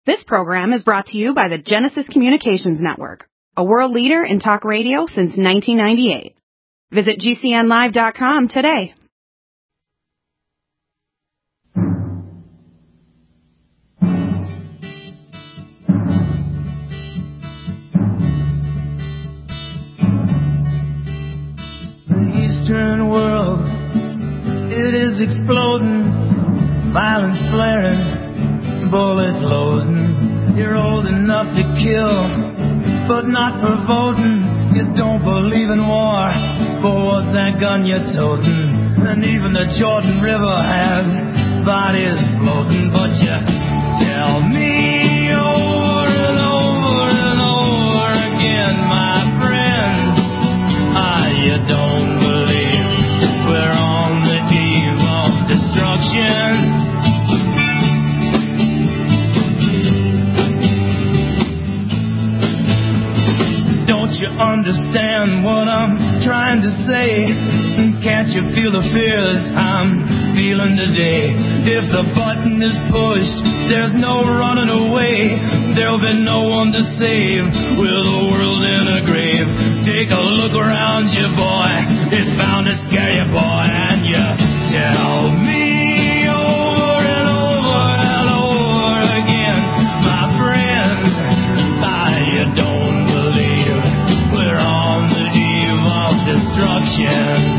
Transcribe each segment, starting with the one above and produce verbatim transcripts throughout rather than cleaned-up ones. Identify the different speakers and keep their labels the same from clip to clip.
Speaker 1: This program is brought to you by the Genesis Communications Network, a world leader in talk radio since nineteen ninety-eight. Visit G C N live dot com today.
Speaker 2: The Eastern world, it is exploding, violence flaring, bullets loading. You're old enough to kill, but not for voting. You don't believe in war, but what's that gun you're toting? And even the Jordan River has bodies floating. But you tell me over and over and over again, my friend, ah, you don't believe we're on the eve of destruction. Don't you understand what I'm trying to say? Can't you feel the fears I'm feeling today? If the button is pushed, there's no running away. There'll be no one to save with the world in a grave. Take a look around you, boy. It's bound to scare you, boy. And you tell me over and over and over again, my friend, ah, you don't believe we're on the eve of destruction.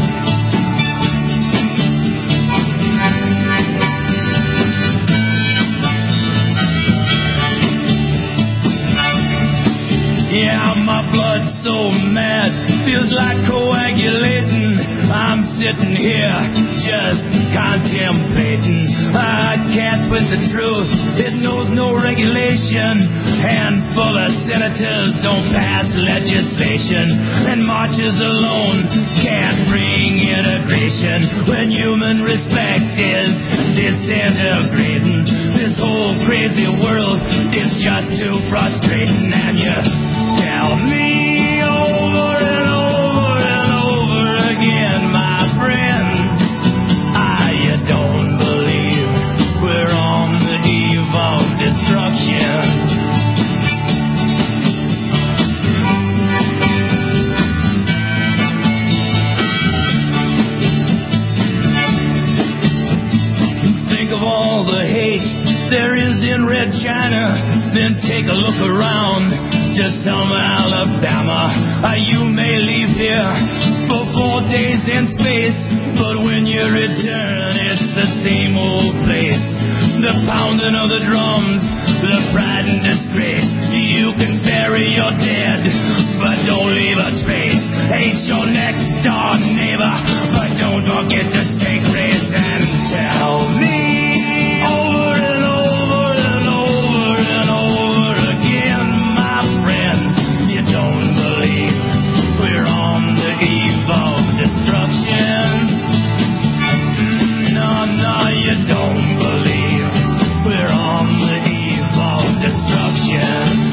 Speaker 2: Yeah, my blood's so mad, feels like coagulating. I'm sitting here just contemplating. I can't twist the truth, it knows no regulation. Handful of senators don't pass legislation, and marches alone can't bring integration. When human respect is disintegrating, this whole crazy world is just too frustrating. And you tell me over and over and over again, my friend, ah, you don't believe we're on the eve of destruction. Think of all the hate there is in Red China, then take a look around to Selma, Alabama. Uh, you may leave here for four days in space, but when you return, it's the same old place. The pounding of the drums, the pride and disgrace. You can bury your dead, but don't leave a trace. Hate your next door neighbor, but don't forget to say grace. And tell me over and over and over and over again, my friend, you don't believe we're on the eve of destruction. No, no, you don't believe we're on the eve of destruction.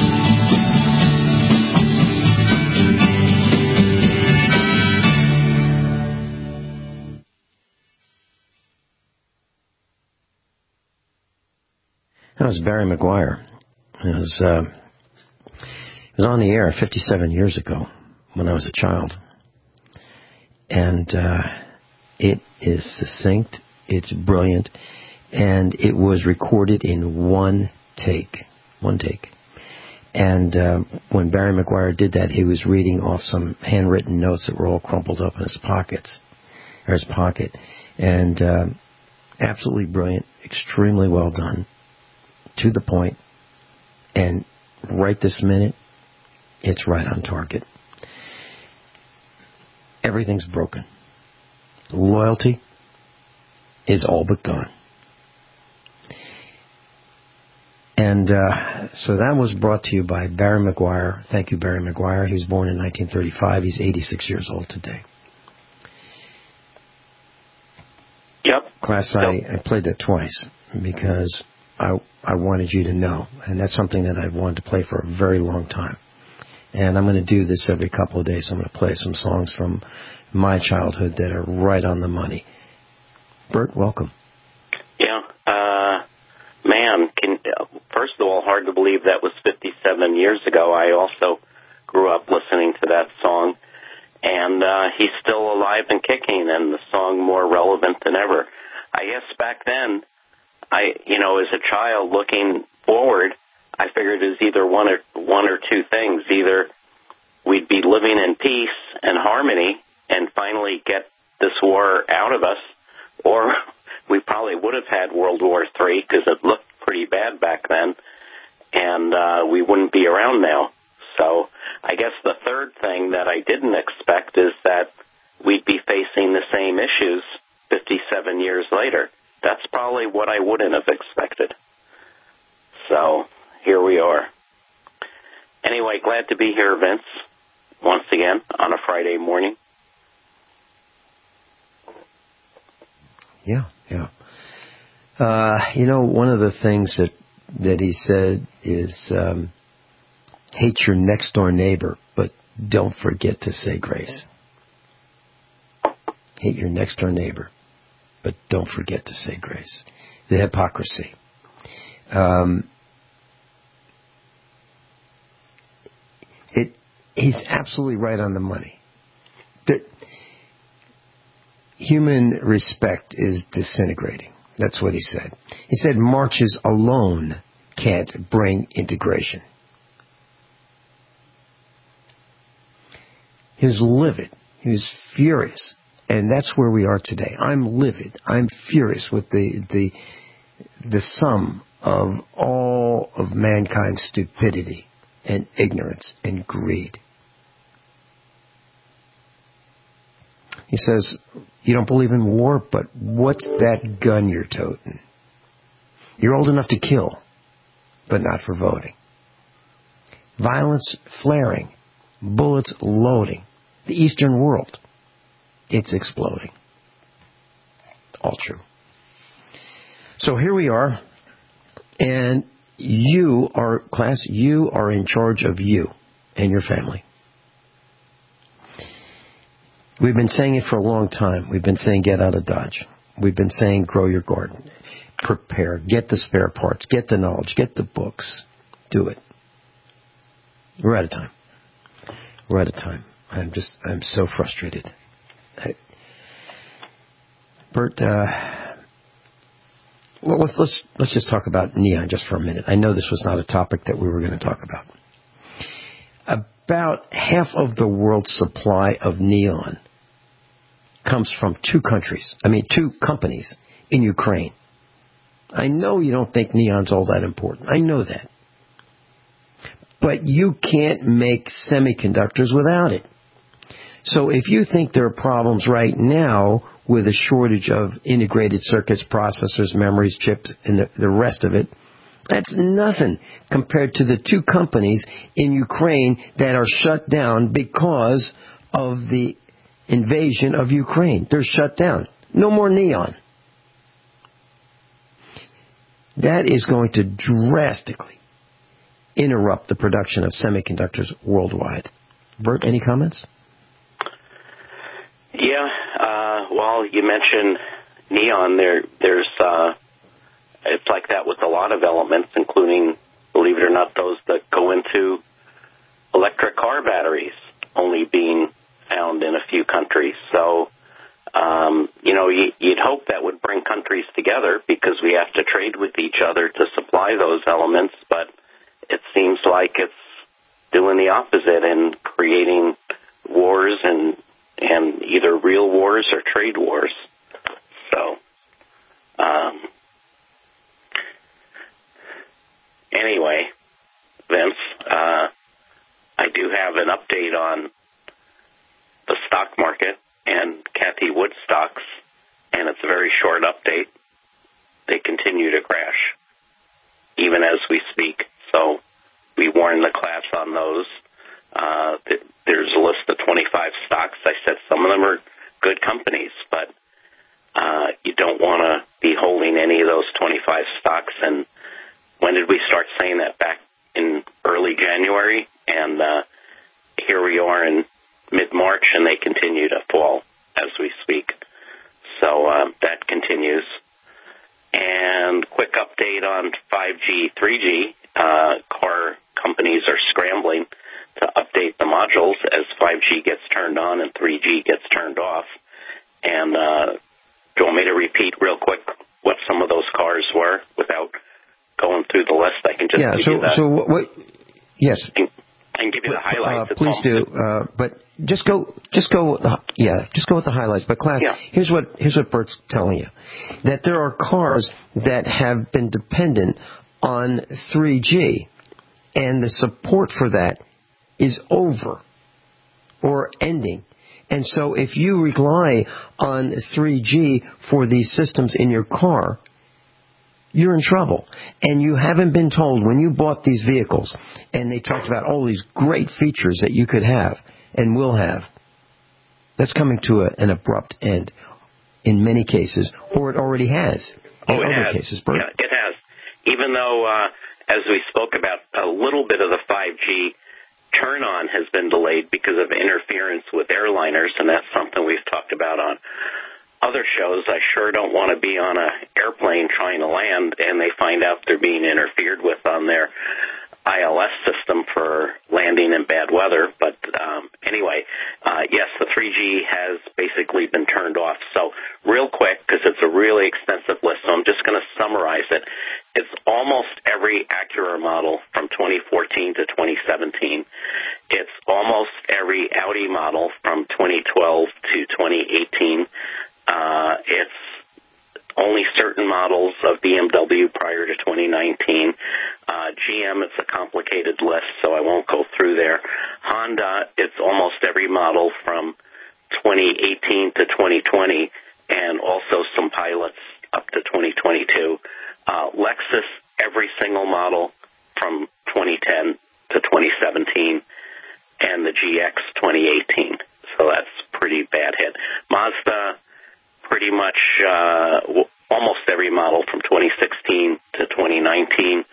Speaker 3: That was Barry McGuire. It was, uh, it was on the air fifty-seven years ago when I was a child. And uh, it is succinct, it's brilliant, and it was recorded in one take. One take. And uh, when Barry McGuire did that, he was reading off some handwritten notes that were all crumpled up in his pockets, or his pocket. And uh, absolutely brilliant, extremely well done, to the point, and right this minute, it's right on target. Everything's broken. Loyalty is all but gone. And uh, so that was brought to you by Barry McGuire. Thank you, Barry McGuire. He was born in nineteen thirty-five. He's eighty-six years old today.
Speaker 4: Yep.
Speaker 3: Class,
Speaker 4: yep.
Speaker 3: I, I played that twice because I, I wanted you to know. And that's something that I've wanted to play for a very long time. And I'm going to do this every couple of days. I'm going to play some songs from my childhood that are right on the money. Bert, welcome.
Speaker 4: Yeah. Uh, man, can, uh, first of all, hard to believe that was fifty-seven years ago. I also grew up listening to that song, and uh, he's still alive and kicking, and the song more relevant than ever. I guess back then, I, you know, as a child looking forward, I figured it was either one or one or two things. Either we'd be living in peace and harmony and finally get this war out of us, or we probably would have had World War Three because it looked pretty bad back then, and uh, we wouldn't be around now. So I guess the third thing that I didn't expect is that we'd be facing the same issues fifty-seven years later. That's probably what I wouldn't have expected. So here we are. Anyway, glad to be here, Vince, once again on a Friday morning.
Speaker 3: Yeah, yeah. Uh, you know, one of the things that, that he said is um, hate your next door neighbor, but don't forget to say grace. Hate your next door neighbor, but don't forget to say grace. The hypocrisy. Um, it, he's absolutely right on the money. The, human respect is disintegrating. That's what he said. He said marches alone can't bring integration. He was livid. He was furious. And that's where we are today. I'm livid. I'm furious with the the the sum of all of mankind's stupidity and ignorance and greed. He says, you don't believe in war, but what's that gun you're toting? You're old enough to kill, but not for voting. Violence flaring, bullets loading. The Eastern world, it's exploding. All true. So here we are, and you are, class, you are in charge of you and your family. We've been saying it for a long time. We've been saying get out of Dodge. We've been saying grow your garden. Prepare. Get the spare parts. Get the knowledge. Get the books. Do it. We're out of time. We're out of time. I'm just, I'm so frustrated. I, Bert, uh, well, let's, let's, let's just talk about neon just for a minute. I know this was not a topic that we were going to talk about. About half of the world's supply of neon comes from two countries, I mean two companies in Ukraine. I know you don't think neon's all that important. I know that. But you can't make semiconductors without it. So if you think there are problems right now with a shortage of integrated circuits, processors, memories, chips, and the, the rest of it, that's nothing compared to the two companies in Ukraine that are shut down because of the invasion of Ukraine. They're shut down. No more neon. That is going to drastically interrupt the production of semiconductors worldwide. Bert, any comments?
Speaker 4: Yeah, uh, well, you mentioned neon. There, there's, uh, it's like that with a lot of elements, including, believe it or not, those that go into electric car batteries, only being found in a few countries. So, um, you know, you, you'd hope that would bring countries together because we have to trade with each other to supply those elements, but it seems like it's doing the opposite and creating wars and and either real wars or trade wars. So, um, anyway, Vince, uh, I do have an update on the stock market and Cathie Wood stocks, and it's a very short update. They continue to crash, even as we speak. So we warn the class on those. Uh, there's a list of twenty-five stocks. I said some of them are good companies, but uh, you don't want to be holding any of those twenty-five stocks. And when did we start saying that? Back in early January, and uh, here we are in mid-March, and they continue to fall as we speak. So uh, that continues. And quick update on five G, three G. Uh, car three G gets turned off. And uh, do you want me to repeat real quick what some of those cars were without going through the list? I can just
Speaker 3: yeah.
Speaker 4: give
Speaker 3: So
Speaker 4: you that.
Speaker 3: so what? Yes.
Speaker 4: I can give you the highlights.
Speaker 3: Uh, please do, uh, but just go, just go, uh, yeah, just go with the highlights. But class,
Speaker 4: yeah.
Speaker 3: here's what here's what Bert's telling you: that there are cars that have been dependent on three G, and the support for that is over or ending. And so, if you rely on three G for these systems in your car, you're in trouble. And you haven't been told when you bought these vehicles, and they talked about all these great features that you could have and will have. That's coming to a, an abrupt end in many cases, or it already has in
Speaker 4: oh, it
Speaker 3: other
Speaker 4: has.
Speaker 3: cases. Bert?
Speaker 4: Yeah, it has. Even though, uh, as we spoke about, a little bit of the five G turn-on has been delayed because of interference with airliners, and that's something we've talked about on other shows. I sure don't want to be on an airplane trying to land and they find out they're being interfered with on their I L S system for landing in bad weather. But um, anyway, uh, yes, the three G has basically been turned off. So real quick, because it's a really extensive list, so I'm just going to summarize it. It's almost every Acura model from twenty fourteen to twenty seventeen. It's almost every Audi model from twenty twelve to twenty eighteen. Uh, it's only certain models of B M W prior to twenty nineteen. Uh, G M, it's a complicated list, so I won't go through there. Honda, it's almost every model from twenty eighteen to twenty twenty, and also some pilots up to twenty twenty-two. Uh, Lexus, every single model from twenty ten to twenty seventeen, and the G X twenty eighteen. So that's pretty bad hit. Mazda, pretty much uh, almost every model from twenty sixteen to twenty nineteen.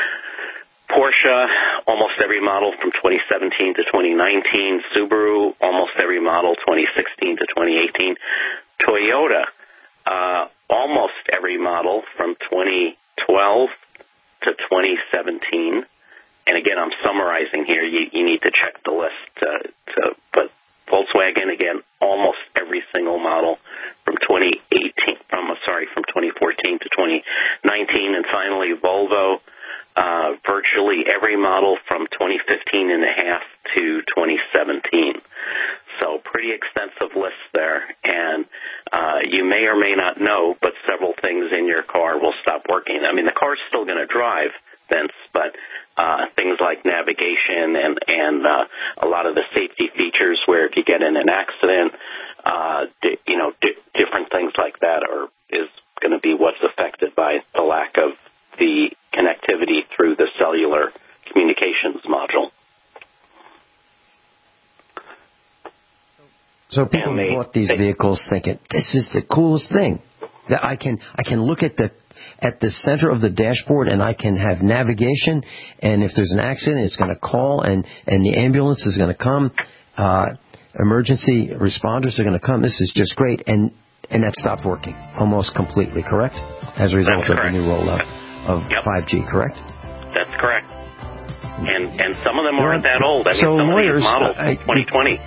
Speaker 4: Porsche, almost every model from twenty seventeen to twenty nineteen. Subaru, almost every model twenty sixteen to twenty eighteen. Toyota, uh, almost every model from twenty twelve to twenty seventeen. And again, I'm summarizing here. You, you need to check the list. To, to, but Volkswagen, again, almost every single model from twenty eighteen, from sorry, from twenty fourteen to twenty nineteen, and finally Volvo, uh, virtually every model from twenty fifteen and a half to twenty seventeen. So pretty extensive list there, and uh, you may or may not know, but several things in your car will stop working. I mean, the car's still going to drive, Vince, but uh, things like navigation and, and uh, a lot of the safety features where if you get in an accident, uh, di- you know, di- different things like that are is going to be what's affected by the lack of the connectivity through the cellular communications module.
Speaker 3: So people
Speaker 4: they,
Speaker 3: bought these
Speaker 4: they,
Speaker 3: vehicles thinking, this is the coolest thing. That I can I can look at the at the center of the dashboard and I can have navigation, and if there's an accident, it's going to call and, and the ambulance is going to come. Uh, emergency responders are going to come. This is just great. And, and that stopped working almost completely, correct? As a result of the new rollout of
Speaker 4: yep.
Speaker 3: five G, correct?
Speaker 4: That's correct. And and some of them aren't that old. I mean,
Speaker 3: so
Speaker 4: some
Speaker 3: lawyers,
Speaker 4: of these models,
Speaker 3: I,
Speaker 4: twenty twenty.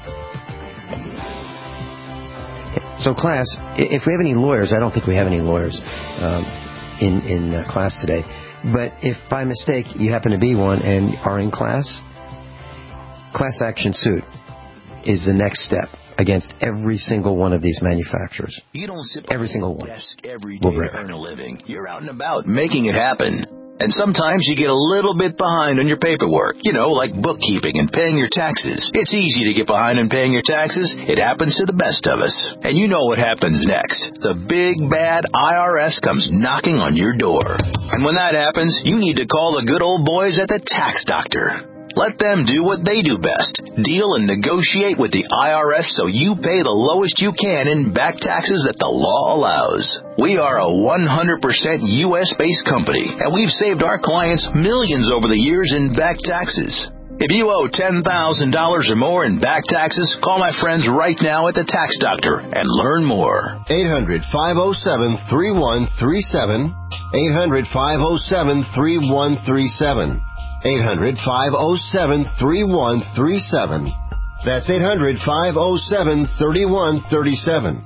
Speaker 3: So, class, if we have any lawyers, I don't think we have any lawyers um, in, in uh, class today, but if by mistake you happen to be one and are in class, class action suit is the next step against every single one of these manufacturers.
Speaker 5: You don't sit
Speaker 3: every single one.
Speaker 5: Desk every day to earn a living. You're out and about making it happen. And sometimes you get a little bit behind on your paperwork, you know, like bookkeeping and paying your taxes. It's easy to get behind on paying your taxes. It happens to the best of us. And you know what happens next. The big, bad I R S comes knocking on your door. And when that happens, you need to call the good old boys at the Tax Doctor. Let them do what they do best. Deal and negotiate with the I R S so you pay the lowest you can in back taxes that the law allows. We are a one hundred percent U S-based company, and we've saved our clients millions over the years in back taxes. If you owe ten thousand dollars or more in back taxes, call my friends right now at the Tax Doctor and learn more.
Speaker 6: eight hundred, five oh seven, three one three seven. eight hundred, five oh seven, three one three seven. eight hundred, five oh seven, three one three seven. That's eight hundred, five oh seven, three one three seven.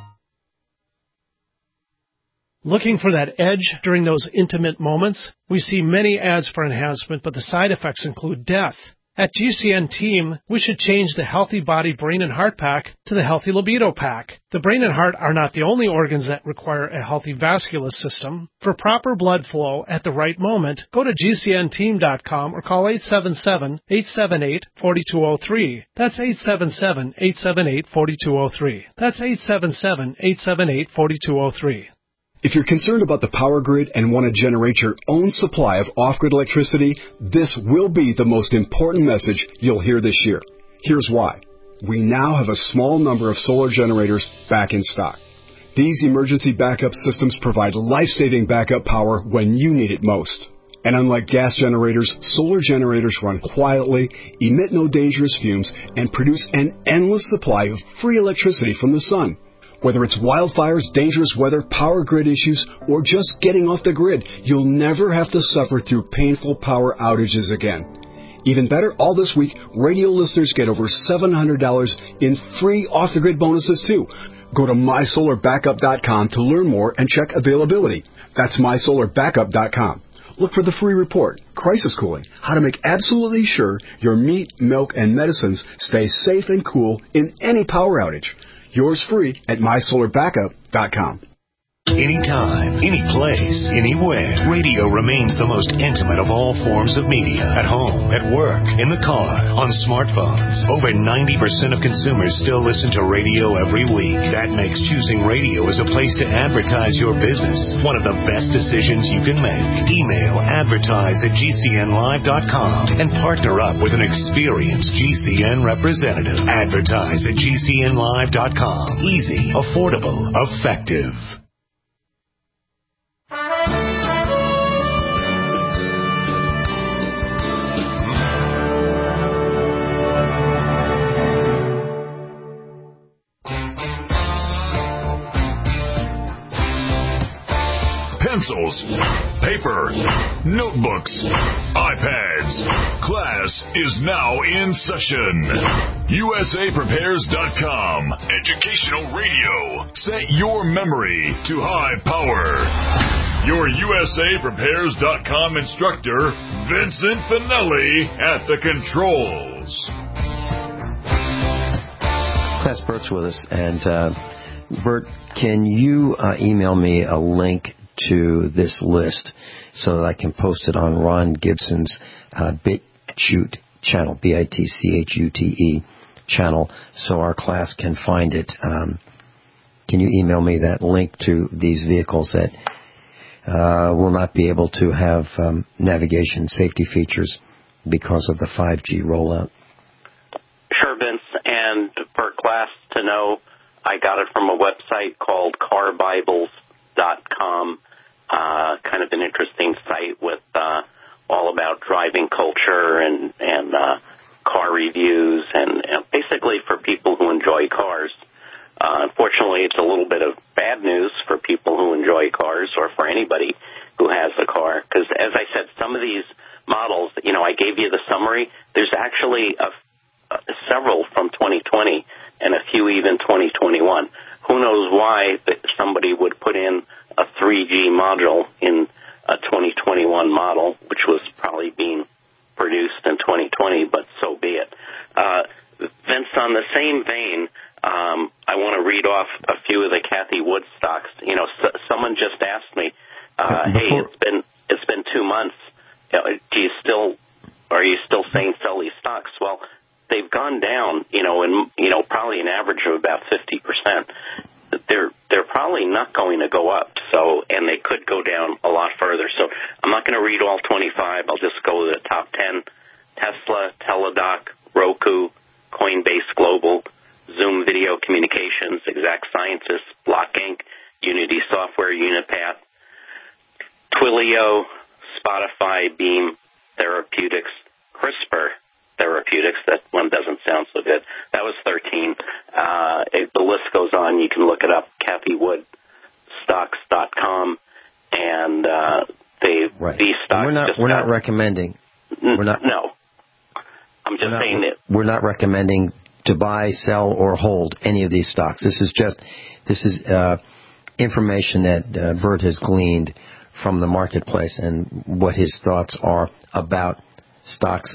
Speaker 7: Looking for that edge during those intimate moments? We see many ads for enhancement, but the side effects include death. At G C N Team, we should change the Healthy Body Brain and Heart Pack to the Healthy Libido Pack. The brain and heart are not the only organs that require a healthy vascular system. For proper blood flow at the right moment, go to G C N team dot com or call eight seven seven, eight seven eight, four two zero three. That's eight seven seven, eight seven eight, four two zero three. That's eight seven seven, eight seven eight, four two zero three.
Speaker 8: If you're concerned about the power grid and want to generate your own supply of off-grid electricity, this will be the most important message you'll hear this year. Here's why. We now have a small number of solar generators back in stock. These emergency backup systems provide life-saving backup power when you need it most. And unlike gas generators, solar generators run quietly, emit no dangerous fumes, and produce an endless supply of free electricity from the sun. Whether it's wildfires, dangerous weather, power grid issues, or just getting off the grid, you'll never have to suffer through painful power outages again. Even better, all this week, radio listeners get over seven hundred dollars in free off-the-grid bonuses, too. Go to my solar backup dot com to learn more and check availability. That's my solar backup dot com. Look for the free report, Crisis Cooling, how to make absolutely sure your meat, milk, and medicines stay safe and cool in any power outage. Yours free at my solar backup dot com.
Speaker 9: Anytime, any place, anywhere, radio remains the most intimate of all forms of media. At home, at work, in the car, on smartphones. Over ninety percent of consumers still listen to radio every week. That makes choosing radio as a place to advertise your business one of the best decisions you can make. Email advertise at G C N live dot com and partner up with an experienced G C N representative. Advertise at G C N live dot com. Easy, affordable, effective.
Speaker 10: Pencils, paper, notebooks, iPads. Class is now in session. U S A Prepares dot com. Educational radio. Set your memory to high power. Your U S A Prepares dot com instructor, Vincent Finelli, at the controls.
Speaker 3: Class Bert's with us, and uh, Bert, can you uh, email me a link to this list so that I can post it on Ron Gibson's uh, BitChute channel, B I T C H U T E channel, so our class can find it. Um, can you email me that link to these vehicles that uh, will not be able to have um, navigation safety features because of the five G rollout?
Speaker 4: Sure, Vince. And for class to know, I got it from a website called car bibles dot com. Uh, kind of an interesting site with uh, all about driving culture and, and uh, car reviews, and, and basically for people who enjoy cars. Uh, unfortunately, it's a little bit of bad news for people who enjoy cars, or for anybody who has a car, because as I said, some of these models, you know, I gave you the summary. There's actually a, a, several from twenty twenty and a few even twenty twenty-one. Who knows why that somebody would put in a three G module in a twenty twenty-one model, which was probably being produced in twenty twenty, but so be it. Uh, Vince, on the same vein, um, I want to read off a few of the Kathy Wood stocks. You know, s- someone just asked me, uh, "Hey, it's been it's been two months. Do you still are you still saying sell these stocks?" Well, they've gone down, you know, and you know, probably an average of about fifty percent. They're they're probably not going to go up, so and they could go down a lot further. So I'm not going to read all twenty-five. I'll just go to the top ten: Tesla, Teladoc, Roku, Coinbase Global, Zoom Video Communications, Exact Sciences, Block Incorporated, Unity Software, Unipath, Twilio, Spotify, Beam Therapeutics, CRISPR Therapeutics. That one doesn't sound so good. That was thirteen. Uh, it, the list goes on. You can look it up, Kathy Wood Stocks dot com, and uh, they
Speaker 3: right.
Speaker 4: these stocks.
Speaker 3: We're not.
Speaker 4: Just
Speaker 3: We're
Speaker 4: got,
Speaker 3: not recommending.
Speaker 4: N-
Speaker 3: we're not.
Speaker 4: No. I'm just
Speaker 3: we're not,
Speaker 4: saying that
Speaker 3: we're not recommending to buy, sell, or hold any of these stocks. This is just this is uh, information that uh, Bert has gleaned from the marketplace and what his thoughts are about stocks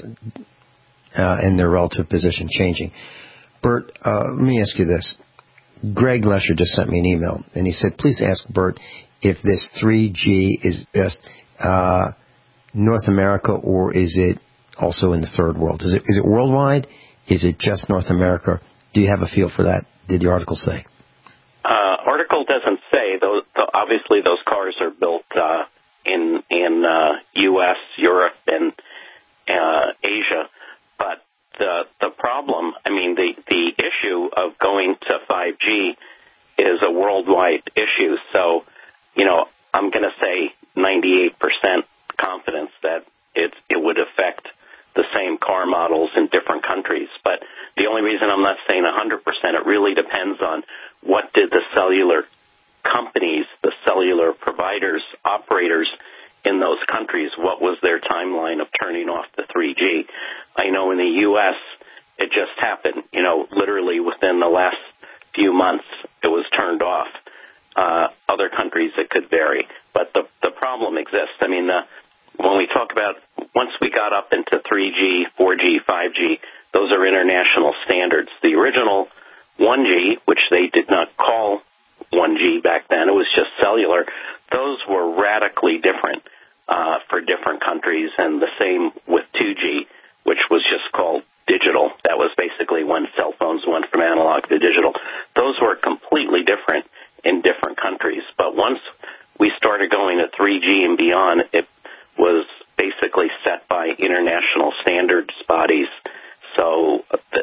Speaker 3: uh, and their relative position changing. Bert, uh, let me ask you this. Greg Lesher just sent me an email, and he said, please ask Bert if this three G is just uh, North America, or is it also in the third world? Is it is it worldwide? Is it just North America? Do you have a feel for that? Did the article say?
Speaker 4: Uh, article doesn't say. Those, obviously, those cars are built uh, in in uh, U S, Europe, and uh, Asia. But the the problem, I mean, the the issue of going to five G is a worldwide issue. So, you know, I'm going to say ninety-eight percent confidence that it it would affect the same car models in different countries. But the only reason I'm not saying one hundred percent, it really depends on what did the cellular companies, the cellular providers, operators in those countries, what was their timeline of turning off the three G? I know in the U S it just happened, you know, literally within the last few months it was turned off. Uh, other countries it could vary, but the the problem exists. I mean, the, when we talk about once we got up into three G, four G, five G, those are international standards. The original one G, which they did not call one G back then, it was just cellular, those were radically different uh, for different countries, and the same with two G, which was just called digital. That was basically when cell phones went from analog to digital. Those were completely different in different countries. But once we started going to three G and beyond, it was basically set by international standards bodies. So,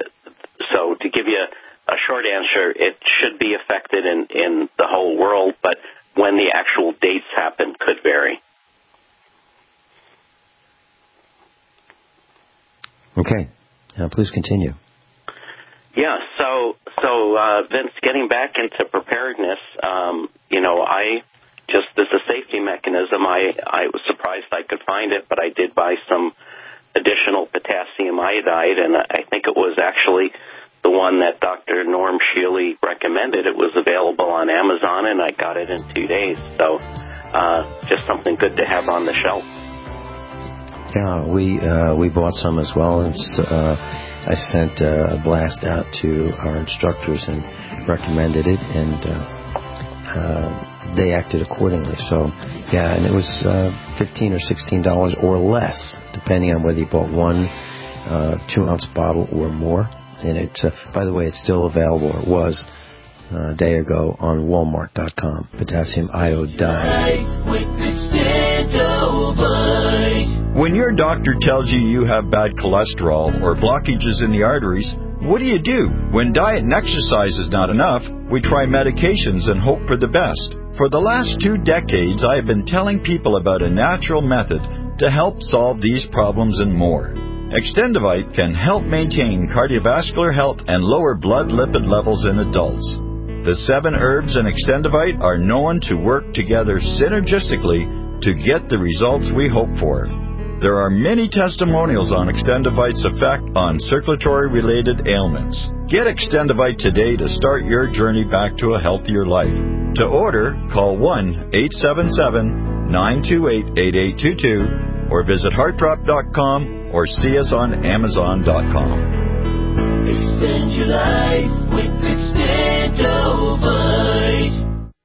Speaker 4: so to give you a short answer, it should be affected in, in the whole world, but when the actual dates happen could vary.
Speaker 3: Okay. Uh, please continue.
Speaker 4: Yeah, so, so uh, Vince, getting back into preparedness, um, you know, I just as a safety mechanism, I, I was surprised I could find it, but I did buy some additional potassium iodide, and I think it was actually the one that Doctor Norm Shealy recommended. It was available on Amazon, and I got it in two days. So uh, just something good to have on the shelf.
Speaker 3: Yeah, we uh, we bought some as well. And uh, I sent uh, a blast out to our instructors and recommended it, and uh, uh, they acted accordingly. So, yeah, and it was uh, fifteen or sixteen dollars or less, depending on whether you bought one uh, two-ounce bottle or more. And it's, uh, by the way, it's still available. It was uh, a day ago on Walmart dot com. Potassium iodide.
Speaker 11: When your doctor tells you you have bad cholesterol or blockages in the arteries, what do you do? When diet and exercise is not enough, we try medications and hope for the best. For the last two decades, I have been telling people about a natural method to help solve these problems and more. Extendivite can help maintain cardiovascular health and lower blood lipid levels in adults. The seven herbs in Extendivite are known to work together synergistically to get the results we hope for. There are many testimonials on Extendivite's effect on circulatory-related ailments. Get Extendivite today to start your journey back to a healthier life. To order, call one eight seven seven, nine two eight, eight eight two two or visit heart drop dot com or see us on amazon dot com.
Speaker 2: Extend your life with Extendivite.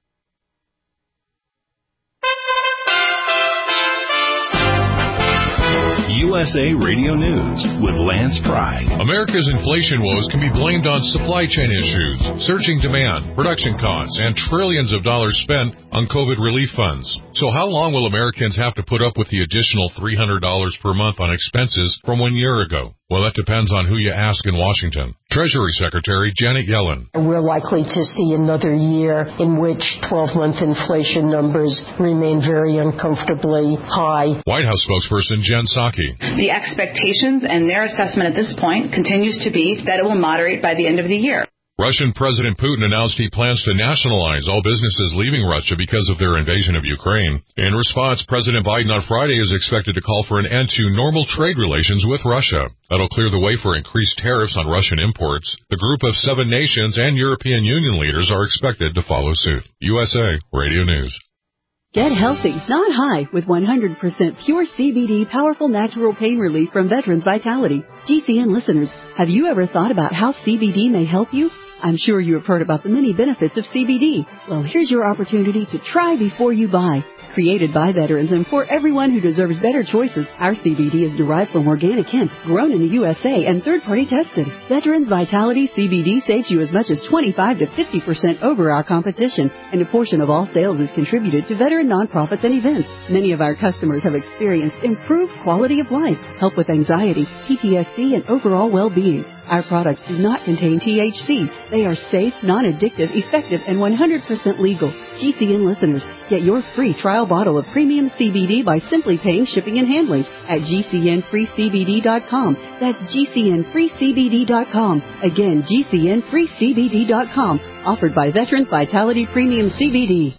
Speaker 12: U S A Radio News with Lance Pry.
Speaker 13: America's inflation woes can be blamed on supply chain issues, surging demand, production costs, and trillions of dollars spent on COVID relief funds. So how long will Americans have to put up with the additional three hundred dollars per month on expenses from one year ago? Well, that depends on who you ask in Washington. Treasury Secretary Janet Yellen.
Speaker 14: We're likely to see another year in which twelve-month inflation numbers remain very uncomfortably high.
Speaker 13: White House spokesperson Jen Psaki.
Speaker 15: The expectations and their assessment at this point continues to be that it will moderate by the end of the year.
Speaker 13: Russian President Putin announced he plans to nationalize all businesses leaving Russia because of their invasion of Ukraine. In response, President Biden on Friday is expected to call for an end to normal trade relations with Russia. That'll clear the way for increased tariffs on Russian imports. The group of seven nations and European Union leaders are expected to follow suit. U S A Radio News.
Speaker 15: Get healthy, not high, with one hundred percent pure C B D powerful natural pain relief from Veterans Vitality. G C N listeners, have you ever thought about how C B D may help you? I'm sure you have heard about the many benefits of C B D. Well, here's your opportunity to try before you buy. Created by veterans and for everyone who deserves better choices, our C B D is derived from organic hemp, grown in the U S A and third-party tested. Veterans Vitality C B D saves you as much as twenty-five to fifty percent over our competition, and a portion of all sales is contributed to veteran nonprofits and events. Many of our customers have experienced improved quality of life, help with anxiety, P T S D, and overall well-being. Our products do not contain T H C. They are safe, non-addictive, effective, and one hundred percent legal. G C N listeners, get your free trial bottle of premium C B D by simply paying shipping and handling at G C N free C B D dot com. That's G C N free C B D dot com. Again, G C N free C B D dot com. Offered by Veterans Vitality Premium C B D.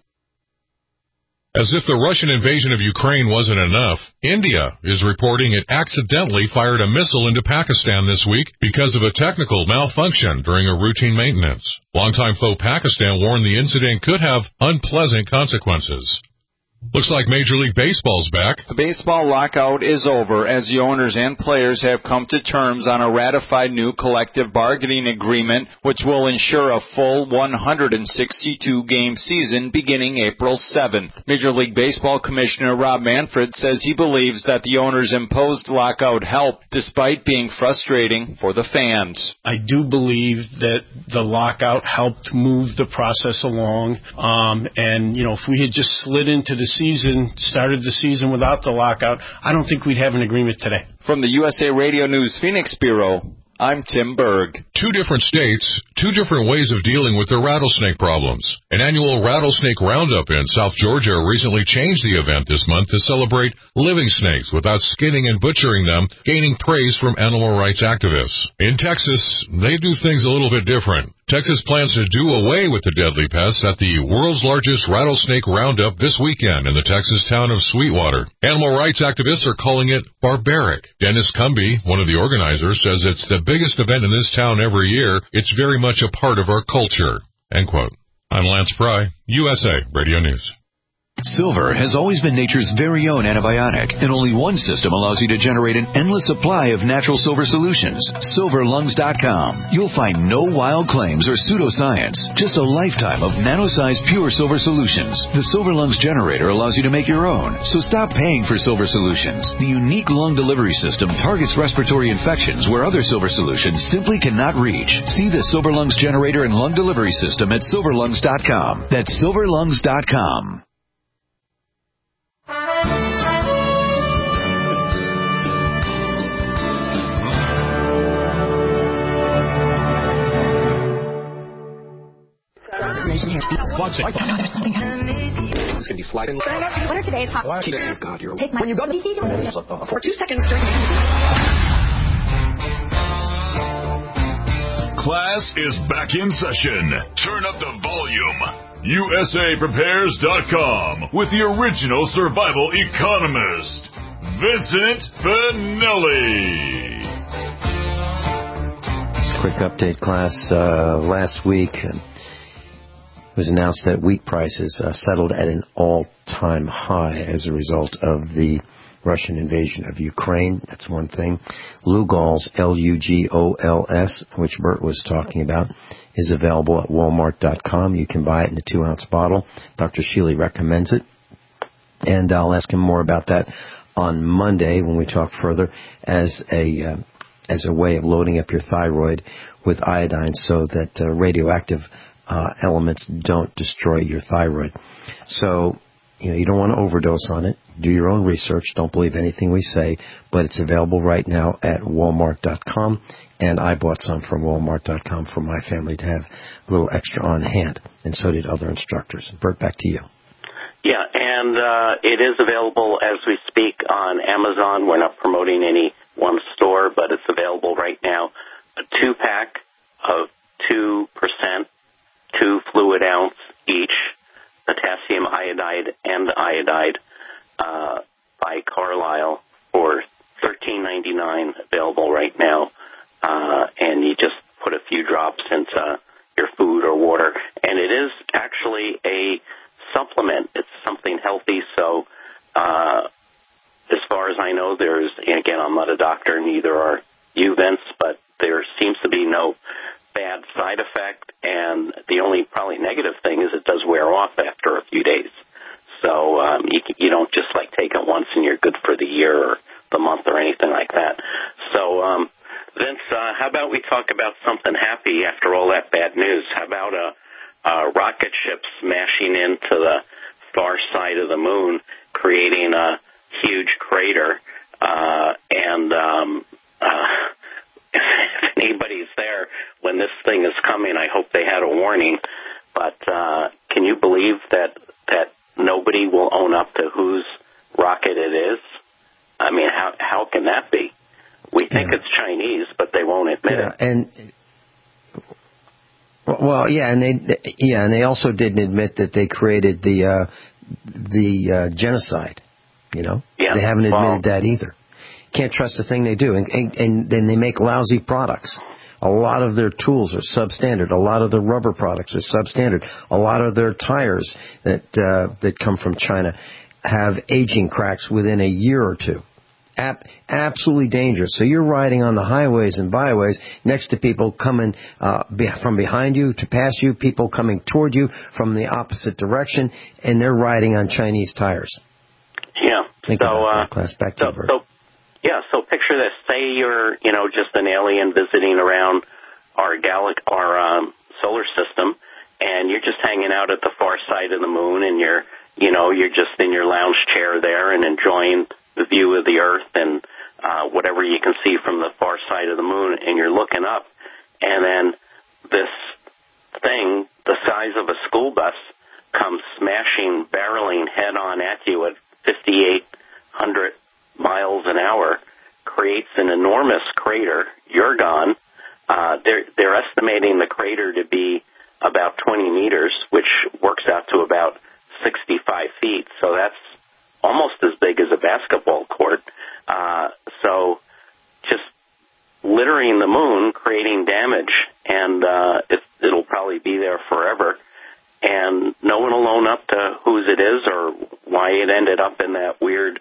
Speaker 13: As if the Russian invasion of Ukraine wasn't enough, India is reporting it accidentally fired a missile into Pakistan this week because of a technical malfunction during a routine maintenance. Longtime foe Pakistan warned the incident could have unpleasant consequences. Looks like Major League Baseball's back.
Speaker 16: The baseball lockout is over as the owners and players have come to terms on a ratified new collective bargaining agreement, which will ensure a full one hundred sixty-two game season beginning April seventh. Major League Baseball Commissioner Rob Manfred says he believes that the owners' imposed lockout helped despite being frustrating for the fans.
Speaker 17: I do believe that the lockout helped move the process along, um, and, you know, if we had just slid into the season, started the season without the lockout, I don't think we'd have an agreement today.
Speaker 16: From the U S A Radio News Phoenix Bureau, I'm Tim Berg.
Speaker 13: Two different states, two different ways of dealing with their rattlesnake problems. An annual rattlesnake roundup in South Georgia recently changed the event this month to celebrate living snakes without skinning and butchering them, gaining praise from animal rights activists. In Texas, they do things a little bit different. Texas plans to do away with the deadly pests at the world's largest rattlesnake roundup this weekend in the Texas town of Sweetwater. Animal rights activists are calling it barbaric. Dennis Cumby, one of the organizers, says it's the biggest event in this town every year. It's very much a part of our culture. End quote. I'm Lance Pry, U S A Radio News.
Speaker 5: Silver has always been nature's very own antibiotic, and only one system allows you to generate an endless supply of natural silver solutions. silver lungs dot com. You'll find no wild claims or pseudoscience, just a lifetime of nano-sized pure silver solutions. The Silver Lungs generator allows you to make your own, so stop paying for silver solutions. The unique lung delivery system targets respiratory infections where other silver solutions simply cannot reach. See the Silver Lungs generator and lung delivery system at silver lungs dot com. That's silver lungs dot com.
Speaker 18: Watch it. It's going to be sliding. What are today's hot? Oh, God, you're... Take my... When you go to the... For two seconds during...
Speaker 10: Class is back in session. Turn up the volume. U S A Prepares dot com with the original survival economist, Vincent Finelli.
Speaker 3: Quick update, class. Uh, last week, it was announced that wheat prices uh, settled at an all-time high as a result of the Russian invasion of Ukraine. That's one thing. Lugol's, L U G O L S, which Bert was talking about, is available at walmart dot com. You can buy it in a two-ounce bottle. Doctor Shealy recommends it. And I'll ask him more about that on Monday when we talk further as a uh, as a way of loading up your thyroid with iodine so that uh, radioactive uh, elements don't destroy your thyroid. So, you know, you don't want to overdose on it. Do your own research. Don't believe anything we say. But it's available right now at walmart dot com. And I bought some from walmart dot com for my family to have a little extra on hand. And so did other instructors. Bert, back to you.
Speaker 4: Yeah, and uh, it is available as we speak on Amazon. We're not promoting any one store, but it's available right now. A two-pack of two percent available right now, uh, and you just put a few drops into your food or water. And it is actually a supplement. It's something healthy. So uh, as far as I know, there's, and again, I'm not a doctor, neither are you, Vince, but there seems to be no bad side effect. And the only probably negative thing is it does wear off after a few days. So um, you, you don't just like take it once and you're good for the year or the month or anything like that. So, um, Vince, uh, how about we talk about something happy after all that bad news? How about a, a rocket ship smashing into the far side of the moon, creating a huge crater? Uh, and um, uh, if anybody's there when this thing is coming, I hope they had a warning. But uh, can you believe that that nobody will own up to whose rocket it is? I mean, how how can that be? We think yeah. it's Chinese, but they won't admit
Speaker 3: yeah,
Speaker 4: it.
Speaker 3: And well, yeah, and they yeah, and they also didn't admit that they created the uh, the uh, genocide. You know,
Speaker 4: yeah.
Speaker 3: they haven't admitted
Speaker 4: well,
Speaker 3: that either. Can't trust a thing they do, and, and and then they make lousy products. A lot of their tools are substandard. A lot of their rubber products are substandard. A lot of their tires that uh, that come from China have aging cracks within a year or two. Ab- absolutely dangerous. So you're riding on the highways and byways next to people coming uh, be- from behind you to pass you, people coming toward you from the opposite direction, and they're riding on Chinese tires.
Speaker 4: Yeah.
Speaker 3: Think
Speaker 4: so,
Speaker 3: about
Speaker 4: uh,
Speaker 3: that, class. Back to
Speaker 4: so,
Speaker 3: you, Bert.
Speaker 4: so, yeah, so picture this. Say you're, you know, just an alien visiting around our galaxy, our um, solar system, and you're just hanging out at the far side of the moon, and you're, you know, you're just in your lounge chair there and enjoying the view of the Earth and uh, whatever you can see from the far side of the moon, and you're looking up, and then this thing, the size of a school bus, comes smashing, barreling head-on at you at fifty-eight hundred miles an hour, creates an enormous crater. You're gone. Uh, they're, they're estimating the crater to be about twenty meters, which works out to about sixty-five feet. So that's almost as big as a basketball court. Uh, so just littering the moon, creating damage, and uh, it, it'll probably be there forever. And no one will own up to whose it is or why it ended up in that weird,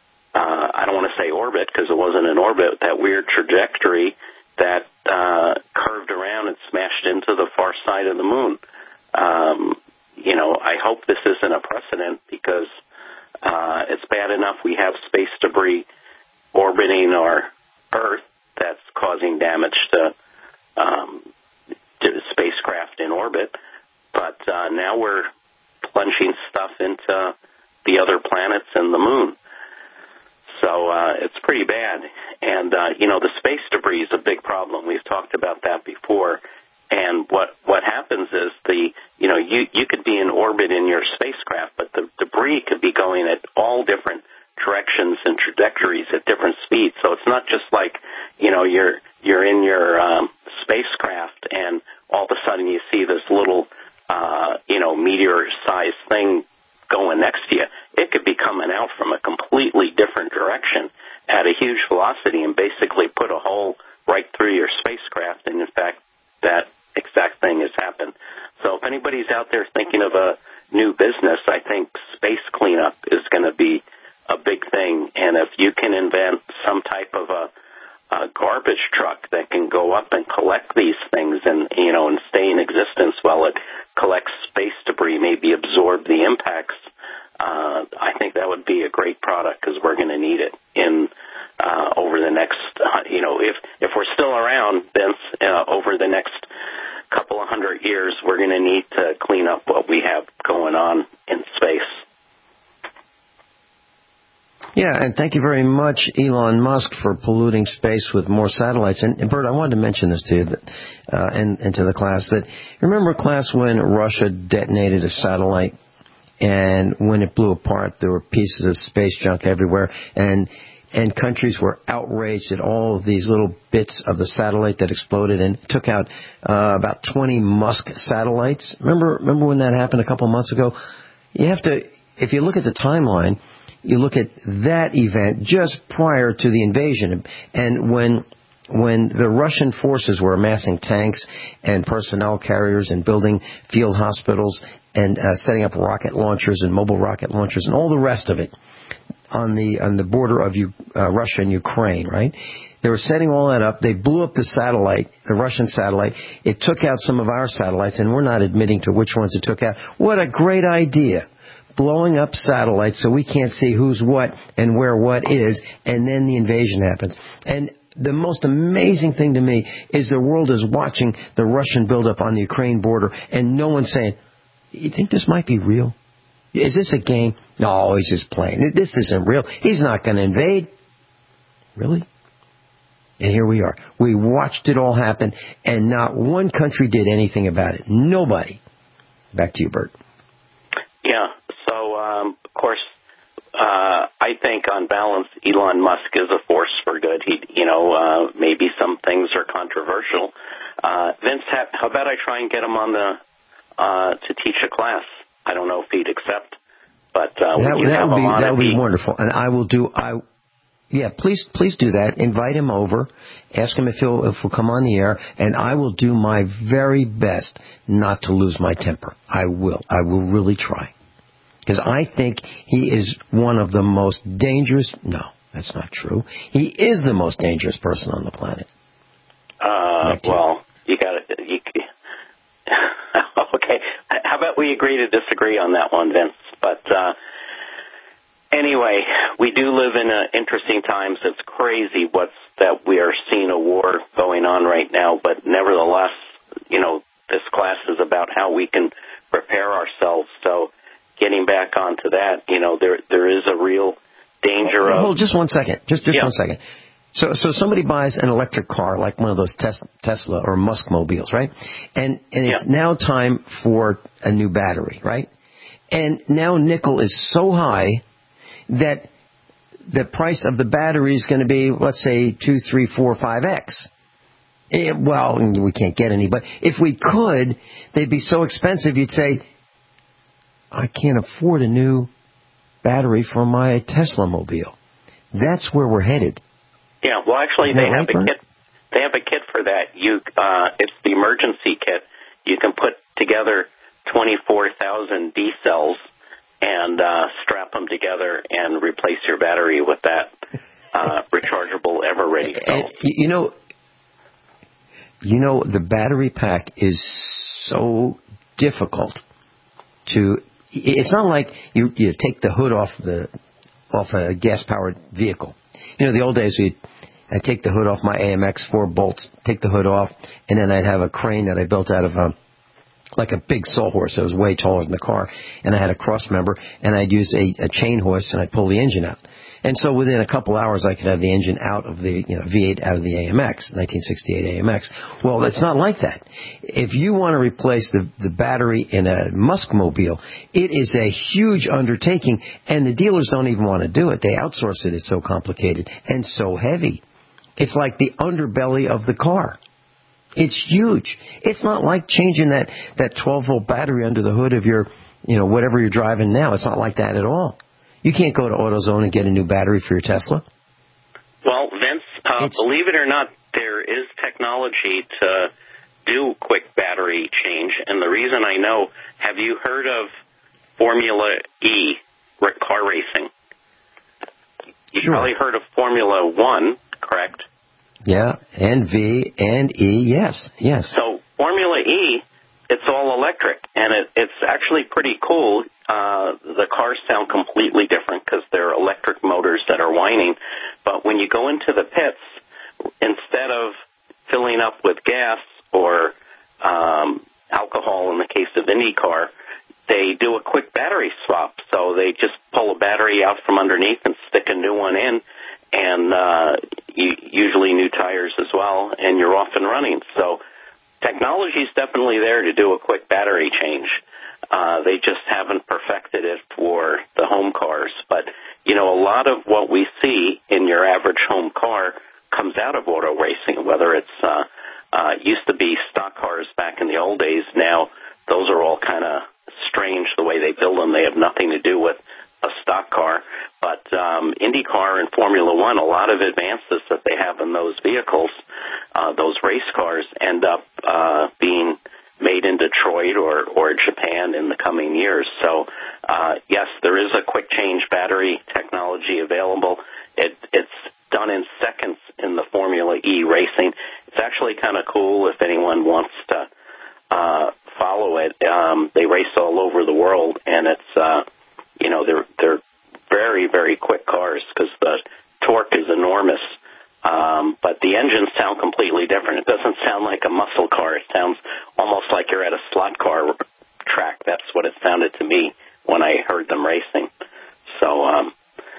Speaker 4: uh, I don't want to say orbit because it wasn't an orbit, that weird trajectory that uh, curved around and smashed into the far side of the moon. Um, you know, I hope this isn't a precedent because uh, it's bad enough we have space debris orbiting our Earth that's causing damage to, um, to spacecraft in orbit. But uh, now we're plunging stuff into the other planets and the moon. So uh, it's pretty bad. And, uh, you know, the space debris is a big problem. We've talked about that before. And what what happens is the, you know, you, you could be in orbit in your spacecraft, but the debris could be going at all different directions and trajectories at different speeds. So it's not just like, you know, you're you're in your um, spacecraft and all of a sudden you see this little, uh, you know, meteor-sized thing going next to you. It could be coming out from a completely different direction at a huge velocity and basically put a hole right through your spacecraft. And, in fact, that exact thing has happened. So if anybody's out there thinking of a new business, I think space cleanup is going to be a big thing. And if you can invent some type of a, a garbage truck that can go up and collect these things and, you know, and stay in existence while it collects space debris, maybe absorb the impacts, uh, I think that would be a great product because we're going to need it in uh, over the next, uh, you know, if if we're still around, Vince, uh, over the next couple of hundred years, we're going to need to clean up what we have going on in space.
Speaker 3: Yeah, and thank you very much, Elon Musk, for polluting space with more satellites. And, and Bert, I wanted to mention this to you that, uh, and, and to the class, that remember, class, when Russia detonated a satellite and when it blew apart, there were pieces of space junk everywhere, and and countries were outraged at all of these little bits of the satellite that exploded and took out uh, about twenty Musk satellites. Remember, remember when that happened a couple of months ago? You have to, if you look at the timeline, you look at that event just prior to the invasion, and when when the Russian forces were amassing tanks and personnel carriers and building field hospitals and uh, setting up rocket launchers and mobile rocket launchers and all the rest of it on the on the border of U, uh, Russia and Ukraine, right? They were setting all that up. They blew up the satellite, the Russian satellite. It took out some of our satellites, and we're not admitting to which ones it took out. What a great idea. Blowing up satellites so we can't see who's what and where what is, and then the invasion happens. And the most amazing thing to me is the world is watching the Russian buildup on the Ukraine border, and no one's saying, you think this might be real? Is this a game? No, he's just playing. This isn't real. He's not going to invade. Really? And here we are. We watched it all happen, and not one country did anything about it. Nobody. Back to you, Bert.
Speaker 4: Yeah. So, um, of course, uh, I think on balance, Elon Musk is a force for good. He, you know, uh, maybe some things are controversial. Uh, Vince, how about I try and get him on the uh, to teach a class? I don't know if he'd accept, but uh,
Speaker 3: that,
Speaker 4: would you
Speaker 3: that
Speaker 4: have
Speaker 3: would
Speaker 4: him
Speaker 3: be
Speaker 4: on?
Speaker 3: that would be
Speaker 4: he...
Speaker 3: wonderful, and I will do. I yeah, please please do that. Invite him over. Ask him if he'll if he'll come on the air, and I will do my very best not to lose my temper. I will. I will really try. Because I think he is one of the most dangerous... No, that's not true. He is the most dangerous person on the planet.
Speaker 4: Uh, well, you got it. You, okay. How about we agree to disagree on that one, Vince? But uh, anyway, we do live in uh, interesting times. It's crazy what's that we are seeing a war going on right now. But nevertheless, you know, this class is about how we can prepare ourselves. So... Getting back onto that, you know, there there is a real danger of...
Speaker 3: Hold just one second. Just just
Speaker 4: yeah.
Speaker 3: one second. So so somebody buys an electric car, like one of those tes- Tesla or Musk mobiles, right? And and it's yeah. now time for a new battery, right? And now nickel is so high that the price of the battery is going to be, let's say, two, three, four, five X. It, well, we can't get any, but if we could, they'd be so expensive, you'd say... I can't afford a new battery for my Tesla mobile. That's where we're headed.
Speaker 4: Yeah, well, actually, they have a kit. They have a kit for that. You, uh, it's the emergency kit. You can put together twenty-four thousand D cells and uh, strap them together and replace your battery with that uh, rechargeable, ever-ready cell.
Speaker 3: You know, you know, the battery pack is so difficult to. It's not like you you take the hood off the off a gas-powered vehicle. You know, the old days, we'd, I'd take the hood off my A M X, four bolts, take the hood off, and then I'd have a crane that I built out of a, like a big sawhorse that was way taller than the car, and I had a cross member, and I'd use a, a chain hoist, and I'd pull the engine out. And so within a couple hours, I could have the engine out of the, you know, V eight out of the A M X, nineteen sixty-eight A M X. Well, it's not like that. If you want to replace the, the battery in a Musk mobile, it is a huge undertaking, and the dealers don't even want to do it. They outsource it. It's so complicated and so heavy. It's like the underbelly of the car. It's huge. It's not like changing that, that twelve-volt battery under the hood of your, you know, whatever you're driving now. It's not like that at all. You can't go to AutoZone and get a new battery for your Tesla.
Speaker 4: Well, Vince, uh, believe it or not, there is technology to do quick battery change. And the reason I know, have you heard of Formula E car racing? You've
Speaker 3: sure.
Speaker 4: probably heard of Formula One, correct?
Speaker 3: Yeah, and V and E, yes, yes.
Speaker 4: So Formula E, it's all electric, and it, it's actually pretty cool. Uh, the cars sound completely different because they're electric motors that are whining. But when you go into the pits, instead of filling up with gas or um, alcohol in the case of IndyCar, they do a quick battery swap. So they just pull a battery out from underneath and stick a new one in, and uh, usually new tires as well, and you're off and running. So technology is definitely there to do a quick battery change. Uh, they just haven't perfected it for the home cars. But, you know, a lot of what we see in your average home car comes out of auto racing, whether it's uh, uh, used to be stock cars back in the old days. Now those are all kind of strange the way they build them. They have nothing to do with a stock car. But um, IndyCar and Formula One, a lot of advances that they have in those vehicles, uh, those race cars, end up uh, being made in Detroit or, or Japan in the coming years. So, uh, yes, there is a quick change battery technology available. It, it's done in seconds in the Formula E racing. It's actually kind of cool if anyone wants to uh, follow it. Um, they race all over the world, and it's, uh, you know, they're, they're very, very quick cars because the torque is enormous. Um, but the engines sound completely different. It doesn't sound like a muscle car. It sounds almost like you're at a slot car track. That's what it sounded to me when I heard them racing. So um,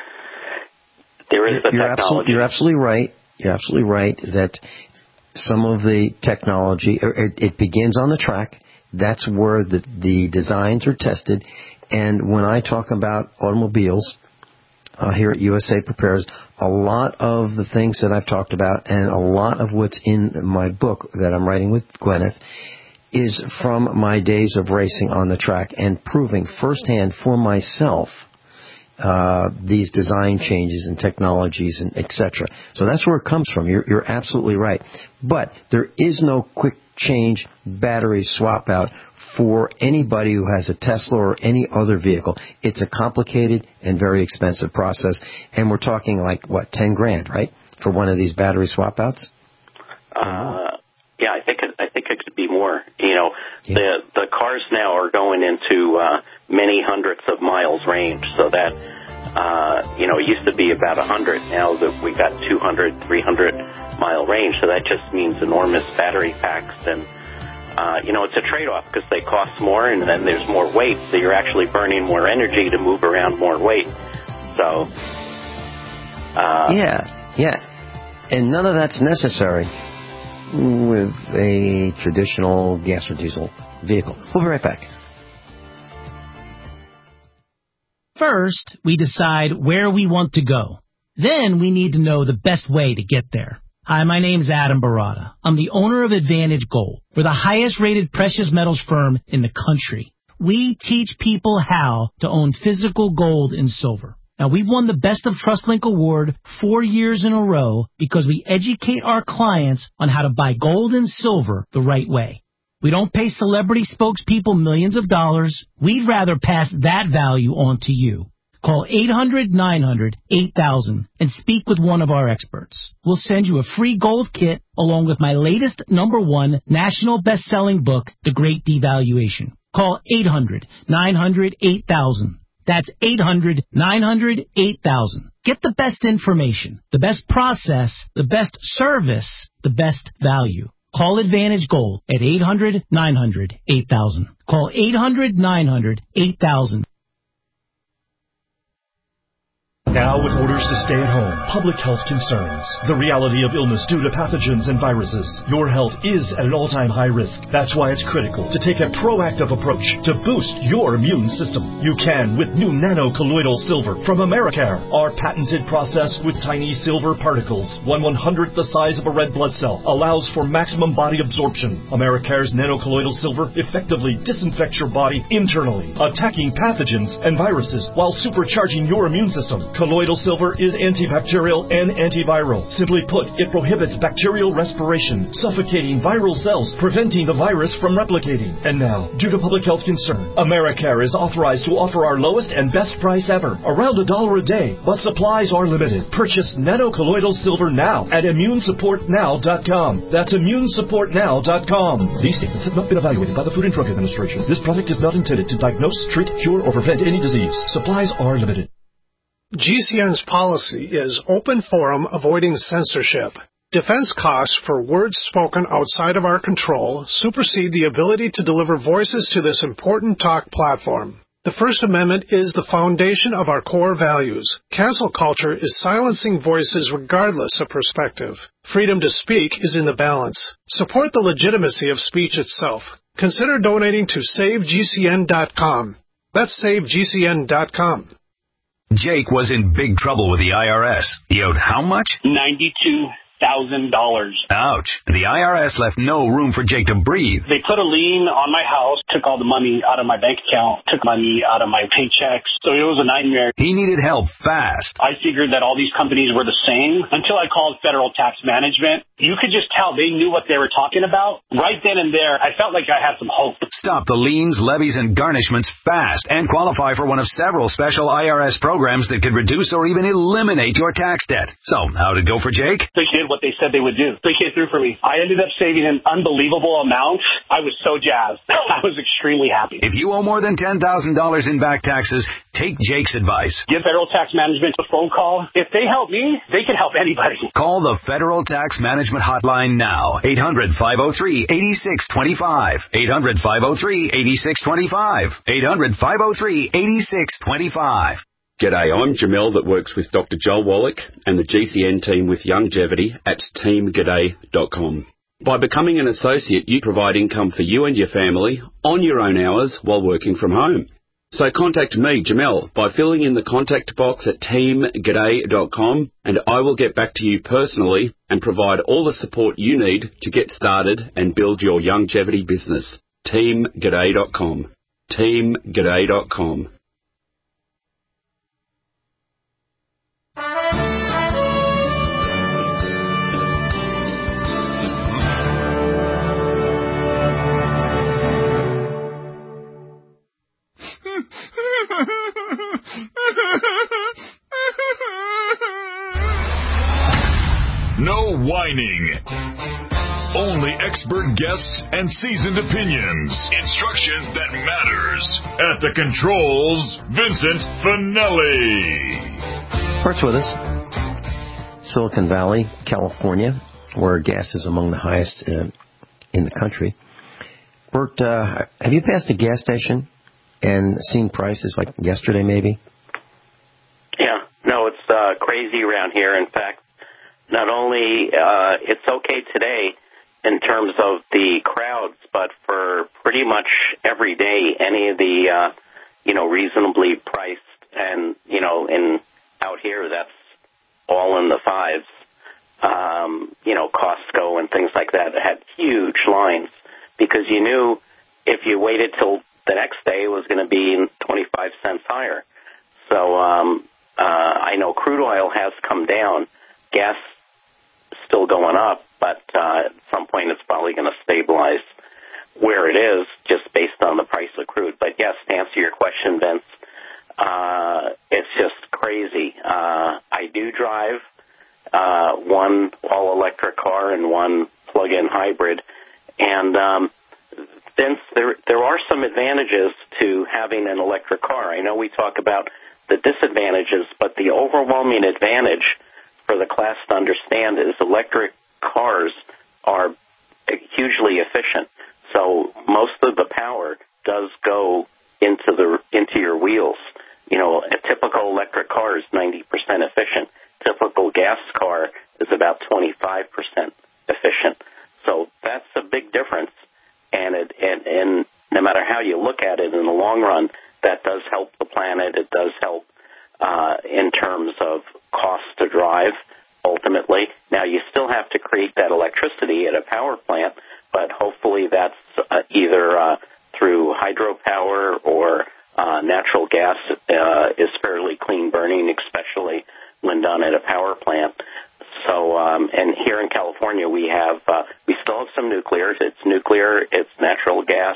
Speaker 4: there is the
Speaker 3: you're
Speaker 4: technology.
Speaker 3: Absolutely, you're absolutely right. You're absolutely right that some of the technology, it, it begins on the track. That's where the, the designs are tested. And when I talk about automobiles, Uh, here at U S A Prepares, a lot of the things that I've talked about and a lot of what's in my book that I'm writing with Gwyneth is from my days of racing on the track and proving firsthand for myself uh, these design changes and technologies and et cetera. So that's where it comes from. You're, you're absolutely right. But there is no quick change battery swap out for anybody who has a Tesla or any other vehicle. It's a complicated and very expensive process, and we're talking like, what, ten grand, right, for one of these battery swap outs?
Speaker 4: Uh, yeah, I think it, I think it could be more. You know, yeah. the the cars now are going into uh, many hundreds of miles range, so that uh, you know, it used to be about a hundred. Now that we got two hundred, three hundred mile range, so that just means enormous battery packs. And Uh, you know, it's a trade-off because they cost more and then there's more weight, so you're actually burning more energy to move around more weight. So, uh,
Speaker 3: yeah, yeah. And none of that's necessary with a traditional gas or diesel vehicle. We'll be right back.
Speaker 19: First, we decide where we want to go. Then we need to know the best way to get there. Hi, my name's Adam Barada. I'm the owner of Advantage Gold. We're the highest-rated precious metals firm in the country. We teach people how to own physical gold and silver. Now, we've won the Best of TrustLink Award four years in a row because we educate our clients on how to buy gold and silver the right way. We don't pay celebrity spokespeople millions of dollars. We'd rather pass that value on to you. Call eight hundred, nine hundred, eight thousand and speak with one of our experts. We'll send you a free gold kit along with my latest number one national best-selling book, The Great Devaluation. Call eight hundred, nine hundred, eight thousand. That's eight hundred, nine hundred, eight thousand. Get the best information, the best process, the best service, the best value. Call Advantage Gold at eight hundred, nine hundred, eight thousand. Call eight hundred, nine hundred, eight thousand.
Speaker 20: Now with orders to stay at home, public health concerns, the reality of illness due to pathogens and viruses, your health is at an all-time high risk. That's why it's critical to take a proactive approach to boost your immune system. You can with new nano-colloidal silver from Americare. Our patented process with tiny silver particles, one one-hundredth the size of a red blood cell, allows for maximum body absorption. Americare's nano-colloidal silver effectively disinfects your body internally, attacking pathogens and viruses while supercharging your immune system. Colloidal silver is antibacterial and antiviral. Simply put, it prohibits bacterial respiration, suffocating viral cells, preventing the virus from replicating. And now, due to public health concern, Americare is authorized to offer our lowest and best price ever, around a dollar a day, but supplies are limited. Purchase nano-colloidal silver now at immune support now dot com. That's immune support now dot com. These statements have not been evaluated by the Food and Drug Administration. This product is not intended to diagnose, treat, cure, or prevent any disease. Supplies are limited.
Speaker 7: G C N's policy is open forum, avoiding censorship. Defense costs for words spoken outside of our control supersede the ability to deliver voices to this important talk platform. The First Amendment is the foundation of our core values. Cancel culture is silencing voices regardless of perspective. Freedom to speak is in the balance. Support the legitimacy of speech itself. Consider donating to save G C N dot com. That's save G C N dot com.
Speaker 21: Jake was in big trouble with the I R S. He owed how much?
Speaker 22: ninety-two
Speaker 21: thousand dollars.
Speaker 22: Ouch. The I R S left no room for Jake to breathe.
Speaker 21: They put a lien on my house, took all the money out of my bank account, took money out of my paychecks. So it was a nightmare.
Speaker 22: He needed help fast.
Speaker 21: I figured that all these companies were the same until I called Federal Tax Management. You could just tell they knew what they were talking about. Right then and there, I felt like I had some hope.
Speaker 22: Stop the liens, levies, and garnishments fast and qualify for one of several special I R S programs that could reduce or even eliminate your tax debt. So, how'd it go for Jake?
Speaker 21: They did what they said they would do. They came through for me. I ended up saving an unbelievable amount. I was so jazzed. I was extremely happy.
Speaker 22: If you owe more than ten thousand dollars in back taxes, take Jake's advice.
Speaker 21: Give Federal Tax Management a phone call. If they help me, they can help anybody.
Speaker 22: Call the Federal Tax Management Hotline now. eight hundred, five oh three, eight six two five. eight hundred, five oh three, eight six two five. eight hundred, five oh three, eight six two five.
Speaker 23: G'day, I'm Jamel that works with Doctor Joel Wallach and the G C N team with Longevity at team g'day dot com. By becoming an associate, you provide income for you and your family on your own hours while working from home. So contact me, Jamel, by filling in the contact box at team g'day dot com, and I will get back to you personally and provide all the support you need to get started and build your longevity business. team g'day dot com. team g'day dot com.
Speaker 10: No whining. Only expert guests and seasoned opinions. Instruction that matters. At the controls, Vincent Finelli.
Speaker 3: Bert's with us. Silicon Valley, California, where gas is among the highest uh, in the country. Bert, uh, have you passed a gas station and seen prices like yesterday maybe?
Speaker 4: Yeah. No, it's uh, crazy around here. In fact, not only uh, it's okay today in terms of the crowds, but for pretty much every day, any of the, uh, you know, reasonably priced and, you know, in out here, that's all in the fives, um, you know, Costco and things like that had huge lines because you knew if you waited till the next day it was going to be twenty-five cents higher. So um, uh, I know crude oil has come down. Gas still going up, but uh, at some point it's probably going to stabilize where it is just based on the price of crude. But yes, to answer your question, Vince, uh, it's just crazy. Uh, I do drive uh, one all-electric car and one plug-in hybrid, and um, Vince, there there are some advantages to having an electric car. I know we talk about the disadvantages, but the overwhelming advantage for the class to understand is electric cars are hugely efficient. So most of the power does go into the into your wheels. You know, a typical electric car is ninety percent efficient. Typical gas car is about twenty-five percent efficient. So that's a big difference. And, it, and, and no matter how you look at it in the long run, that does help the planet. It does help uh, in terms of cost to drive, ultimately. Now, you still have to create that electricity at a power plant, but hopefully that's uh, either uh, through hydropower or uh, natural gas uh, is fairly clean burning, especially when done at a power plant. So, um, and here in California, we have, uh, we still have some nuclear. It's nuclear, it's natural gas,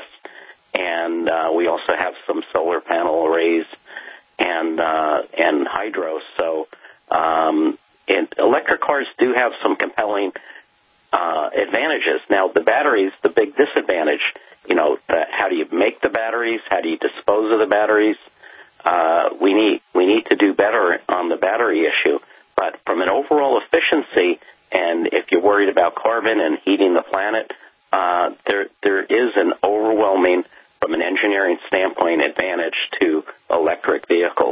Speaker 4: and uh, we also have some solar panel arrays and uh, and hydro. So, um, and electric cars do have some compelling uh, advantages. Now, the batteries, the big disadvantage, you know, the, how do you make the batteries? How do you dispose of the batteries? Uh, we need we need to do better on the battery issue. But from an overall efficiency, and if you're worried about carbon and heating the planet, uh, there there is an overwhelming, from an engineering standpoint, advantage to electric vehicles.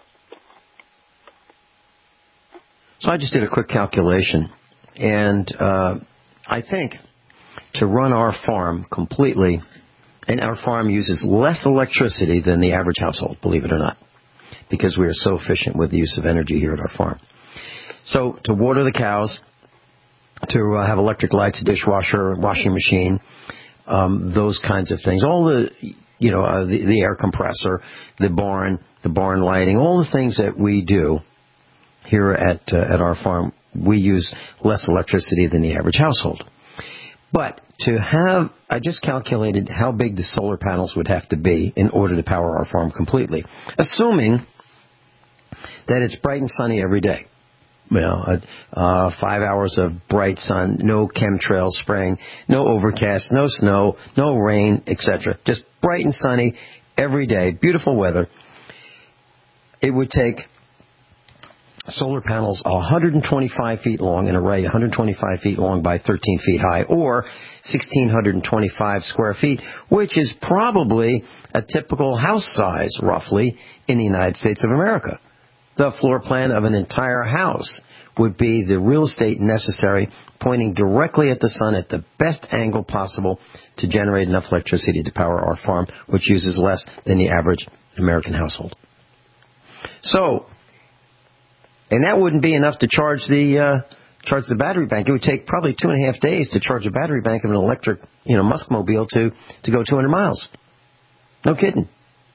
Speaker 3: So I just did a quick calculation, and uh, I think to run our farm completely, and our farm uses less electricity than the average household, believe it or not, because we are so efficient with the use of energy here at our farm. So to water the cows, to uh, have electric lights, a dishwasher, washing machine, um, those kinds of things. All the, you know, uh, the, the air compressor, the barn, the barn lighting, all the things that we do here at uh, at our farm, we use less electricity than the average household. But to have, I just calculated how big the solar panels would have to be in order to power our farm completely, assuming that it's bright and sunny every day. You know, uh, uh, five hours of bright sun, no chemtrail spraying, no overcast, no snow, no rain, et cetera. Just bright and sunny every day, beautiful weather. It would take solar panels one hundred twenty-five feet long, an array one hundred twenty-five feet long by thirteen feet high, or one thousand six hundred twenty-five square feet, which is probably a typical house size, roughly, in the United States of America. The floor plan of an entire house would be the real estate necessary, pointing directly at the sun at the best angle possible to generate enough electricity to power our farm, which uses less than the average American household. So, and that wouldn't be enough to charge the uh, charge the battery bank. It would take probably two and a half days to charge a battery bank of an electric, you know, Muskmobile to to go two hundred miles. No kidding.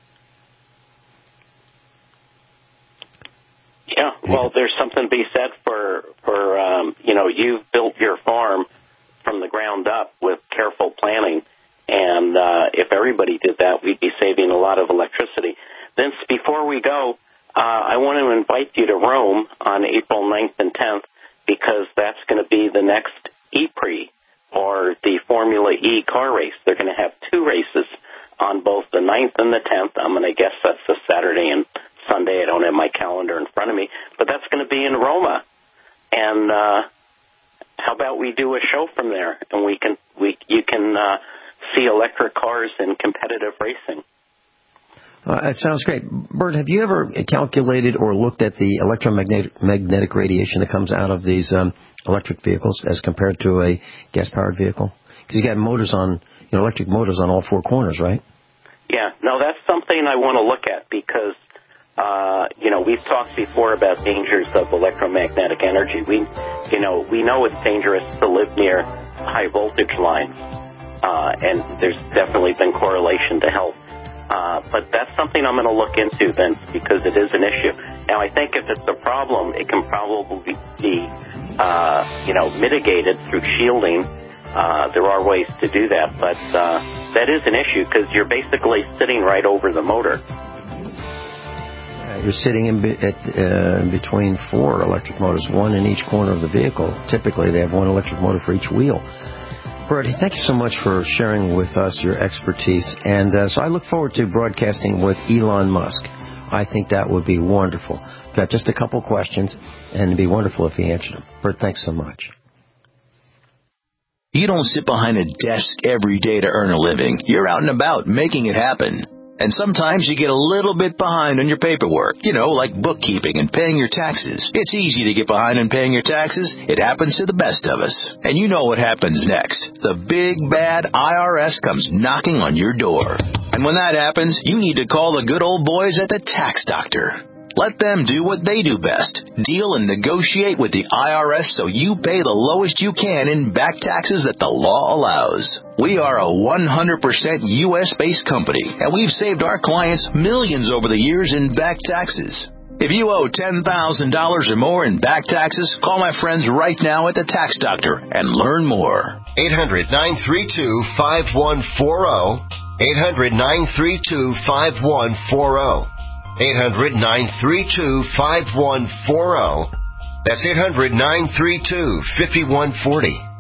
Speaker 4: Yeah, well, there's something to be said for, for um, you know, you've built your farm from the ground up with careful planning, and uh, if everybody did that, we'd be saving a lot of electricity. Vince, before we go, uh, I want to invite you to Rome on April ninth and tenth, because that's going to be the next E-Prix, or the Formula E car race. They're going to have two races on both the ninth and the tenth. I'm going to guess that's the Saturday and Sunday. I don't have my calendar in front of me, but that's going to be in Roma. And uh, how about we do a show from there, and we can we you can uh, see electric cars in competitive racing.
Speaker 3: Uh, that sounds great. Bert, have you ever calculated or looked at the electromagnetic magnetic radiation that comes out of these um, electric vehicles as compared to a gas-powered vehicle? Because you got motors on, you know, electric motors on all four corners, right?
Speaker 4: Yeah, no, that's something I want to look at, because Uh, you know, we've talked before about dangers of electromagnetic energy. We, you know, we know it's dangerous to live near high voltage lines, uh, and there's definitely been correlation to health. Uh, but that's something I'm going to look into, Vince, because it is an issue. Now, I think if it's a problem, it can probably be, uh, you know, mitigated through shielding. Uh, there are ways to do that, but uh, that is an issue, because you're basically sitting right over the motor.
Speaker 3: You're sitting in, be, at, uh, between four electric motors, one in each corner of the vehicle. Typically, they have one electric motor for each wheel. Bertie, thank you so much for sharing with us your expertise. And uh, so I look forward to broadcasting with Elon Musk. I think that would be wonderful. Got just a couple questions, and it'd be wonderful if he answered them. Bert, thanks so much.
Speaker 5: You don't sit behind a desk every day to earn a living. You're out and about making it happen. And sometimes you get a little bit behind on your paperwork, you know, like bookkeeping and paying your taxes. It's easy to get behind on paying your taxes. It happens to the best of us. And you know what happens next. The big, bad I R S comes knocking on your door. And when that happens, you need to call the good old boys at the Tax Doctor. Let them do what they do best. Deal and negotiate with the I R S so you pay the lowest you can in back taxes that the law allows. We are a one hundred percent U S-based company, and we've saved our clients millions over the years in back taxes. If you owe ten thousand dollars or more in back taxes, call my friends right now at the Tax Doctor and learn more.
Speaker 1: eight hundred, nine three two, five one four zero. eight hundred, nine three two, five one four zero. eight hundred, nine three two, five one four zero. That's eight hundred, nine three two, five one four zero.